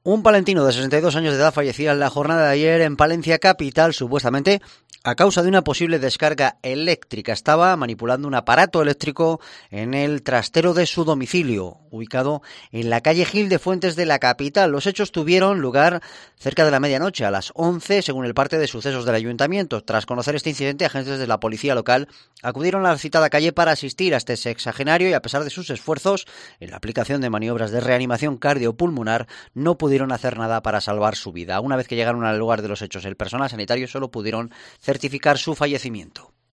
Un palentino de 62 años de edad fallecía en la jornada de ayer en Palencia capital, supuestamente a causa de una posible descarga eléctrica. Estaba manipulando un aparato eléctrico en el trastero de su domicilio, ubicado en la calle Gil de Fuentes de la capital. Los hechos tuvieron lugar cerca de la medianoche, a las 11, según el parte de sucesos del ayuntamiento. Tras conocer este incidente, agentes de la policía local acudieron a la citada calle para asistir a este sexagenario y, a pesar de sus esfuerzos en la aplicación de maniobras de reanimación cardiopulmonar, no pudieron hacer nada para salvar su vida. Una vez que llegaron al lugar de los hechos, el personal sanitario solo pudieron certificar su fallecimiento.